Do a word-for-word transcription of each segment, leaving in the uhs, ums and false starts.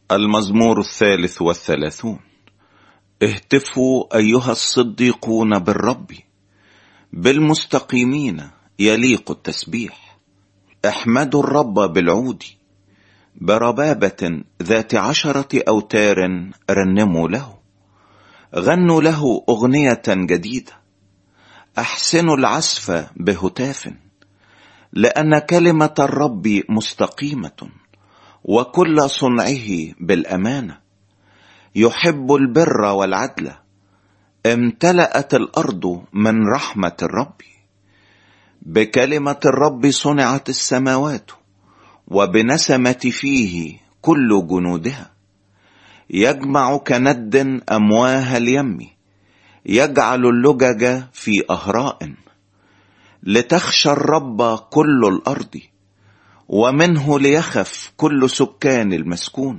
المزمور الثالث والثلاثون. اهتفوا أيها الصديقون بالرب، بالمستقيمين يليق التسبيح. احمدوا الرب بالعود، بربابة ذات عشرة أوتار رنموا له. غنوا له أغنية جديدة، أحسنوا العزف بهتاف، لأن كلمة الرب مستقيمة وكل صنعه بالأمانة. يحب البر والعدل، امتلأت الأرض من رحمة الرب. بكلمة الرب صنعت السماوات، وبنسمة فيه كل جنودها. يجمع كند أمواه اليم، يجعل اللجج في أهراء. لتخشى الرب كل الأرض، ومنه ليخف كل سكان المسكونة.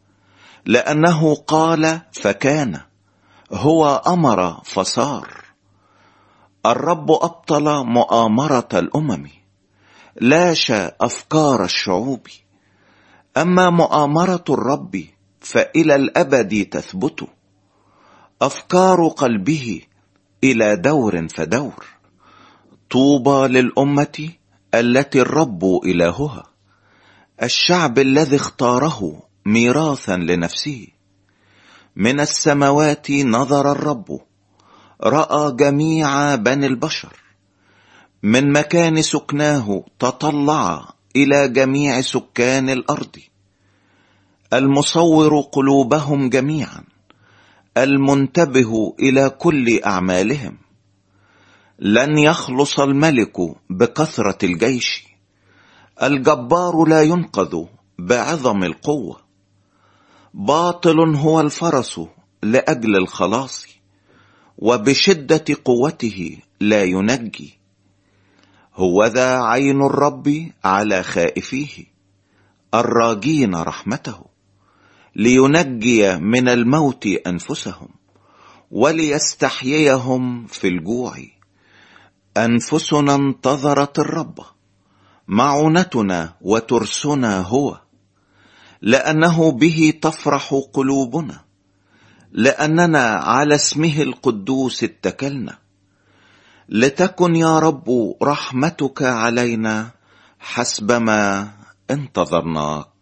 لأنه قال فكان، هو أمر فصار. الرب أبطل مؤامرة الأمم، لاشى أفكار الشعوب. أما مؤامرة الرب فإلى الأبد تثبت، أفكار قلبه إلى دور فدور. طوبى للأمة التي الرب إلهها، الشعب الذي اختاره ميراثا لنفسه. من السماوات نظر الرب، رأى جميع بني البشر. من مكان سكناه تطلع إلى جميع سكان الأرض. المصور قلوبهم جميعا، المنتبه إلى كل أعمالهم. لن يخلص الملك بكثرة الجيش، الجبار لا ينقذ بعظم القوة. باطل هو الفرس لأجل الخلاص، وبشدة قوته لا ينجي. هوذا عين الرب على خائفيه، الراجين رحمته، لينجي من الموت أنفسهم، وليستحييهم في الجوع. أنفسنا انتظرت الرب، معونتنا وترسنا هو. لأنه به تفرح قلوبنا، لأننا على اسمه القدوس اتكلنا. لتكن يا رب رحمتك علينا حسب ما انتظرناك.